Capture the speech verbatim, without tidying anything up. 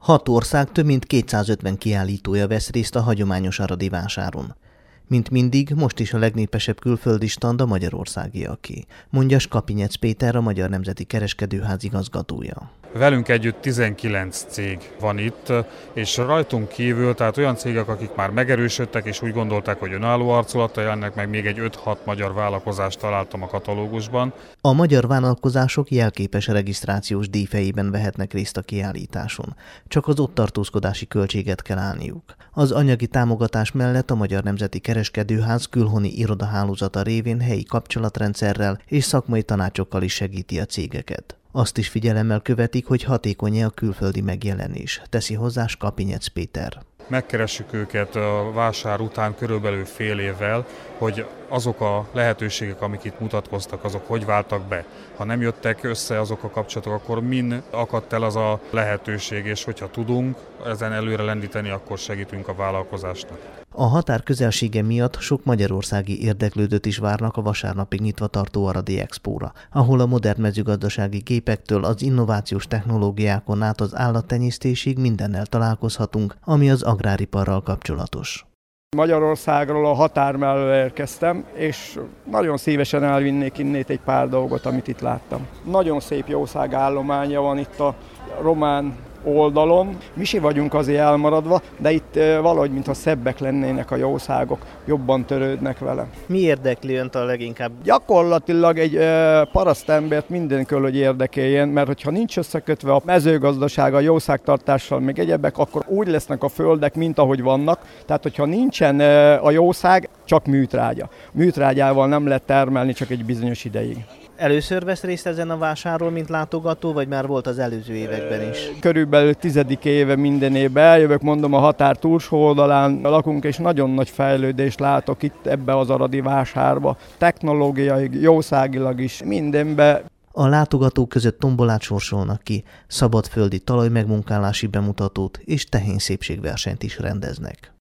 Hat ország több mint kétszázötven kiállítója vesz részt a hagyományos aradi vásáron. Mint mindig, most is a legnépesebb külföldi stand a magyarországiaké, mondja Skapinyec Péter, a Magyar Nemzeti Kereskedőház igazgatója. Velünk együtt tizenkilenc cég van itt, és rajtunk kívül, tehát olyan cégek, akik már megerősödtek, és úgy gondolták, hogy önálló arculattal jelennek meg, még egy öt-hat magyar vállalkozást találtam a katalógusban. A magyar vállalkozások jelképes regisztrációs díjfejében vehetnek részt a kiállításon. Csak az ott tartózkodási költséget kell állniuk. Az anyagi támogatás mellett a Magyar Nemzeti Kereskedőház külhoni irodahálózata révén helyi kapcsolatrendszerrel és szakmai tanácsokkal is segíti a cégeket. Azt is figyelemmel követik, hogy hatékony-e a külföldi megjelenés, teszi hozzá Skapinyec Péter. Megkeressük őket a vásár után körülbelül fél évvel, hogy azok a lehetőségek, amik itt mutatkoztak, azok hogy váltak be. Ha nem jöttek össze azok a kapcsolatok, akkor min akadt el az a lehetőség, és hogyha tudunk ezen előre lendíteni, akkor segítünk a vállalkozásnak. A határ közelsége miatt sok magyarországi érdeklődőt is várnak a vasárnapig nyitva tartó Aradi Expóra, ahol a modern mezőgazdasági gépektől az innovációs technológiákon át az állattenyésztésig mindennel találkozhatunk, ami az agráriparral kapcsolatos. Magyarországról a határ mellől érkeztem, és nagyon szívesen elvinnék innét egy pár dolgot, amit itt láttam. Nagyon szép jószágállománya van itt a román oldalon. Mi si vagyunk azért elmaradva, de itt valahogy, mintha szebbek lennének a jószágok, jobban törődnek vele. Mi érdekli önt a leginkább? Gyakorlatilag egy e, parasztembert mindenkől, hogy érdekeljen, mert hogyha nincs összekötve a mezőgazdaság, a jószágtartással, még egyebek, akkor úgy lesznek a földek, mint ahogy vannak. Tehát, hogyha nincsen e, a jószág, csak műtrágya. Műtrágyával nem lehet termelni csak egy bizonyos ideig. Először vesz részt ezen a vásáron, mint látogató, vagy már volt az előző években is? Körülbelül tizedik éve minden évben eljövök, mondom, a határ túlsó oldalán lakunk, és nagyon nagy fejlődést látok itt ebbe az aradi vásárba. Technológiai, jószágilag is, mindenbe. A látogatók között tombolát sorsolnak ki, szabadföldi talajmegmunkálási bemutatót és tehén szépségversenyt is rendeznek.